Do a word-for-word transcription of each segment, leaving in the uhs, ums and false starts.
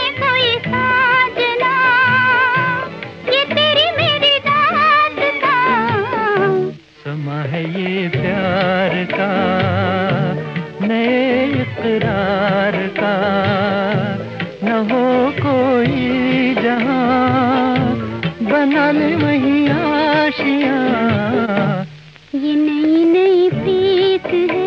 कोई साजना, ये तेरी मेरी दास्तां। समा है ये प्यार का, नए इकरार का, न हो कोई जहां, बना ले वहीं आशियां। ये नई नई प्रीत है,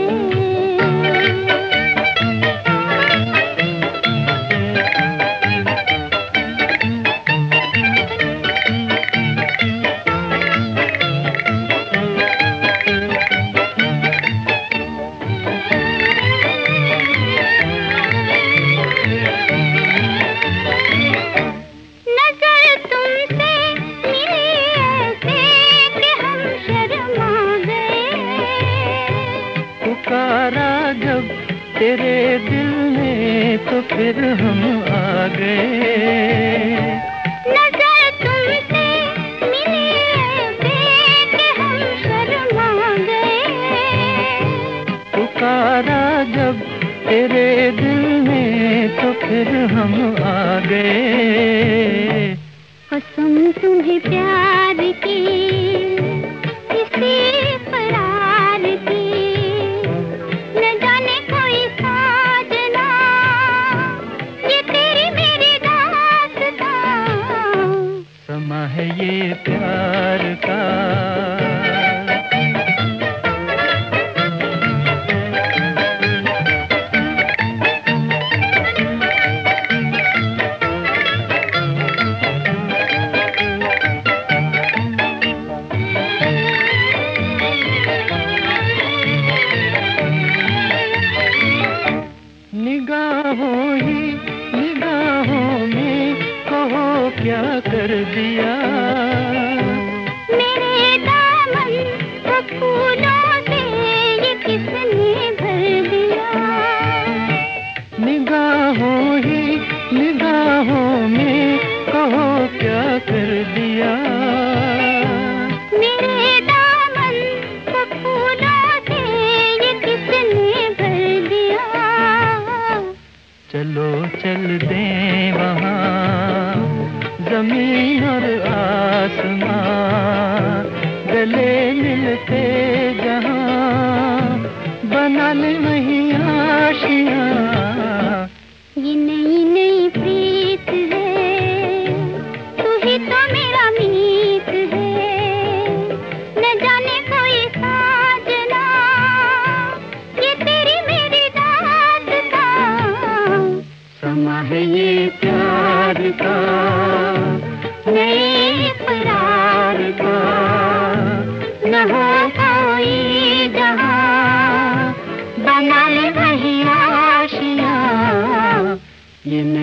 जब तेरे दिल में तो फिर हम आ गए। नजर तुमसे मिली ऐसे कि हम शर्मा गए। पुकारा जब तेरे दिल में तो फिर हम आ गए। कसम तुम्हें प्यार की, इसी करार की, समा है ये प्यार का। निगाहों ही निगाहों में कहो क्या कर दिया, मेरे दामन को फूलों से ये किसने भर दिया। निगाहों ही निगाहों में कहो क्या कर दिया, मेरे दामन को फूलों से ये किसने भर दिया। चलो चल दे वहाँ, जमीन और आसमां गले मिलते जहाँ, बना ले वहीं आशियाँ। ये नई नई प्रीत है, तू ही तो मेरा मीत है। न जाने कोई साजना, ये तेरी मेरी दास्तां। समा है ये प्यार का, नए इकरार का, न हो कोई जहां, बना ले वहीं आशियां। ये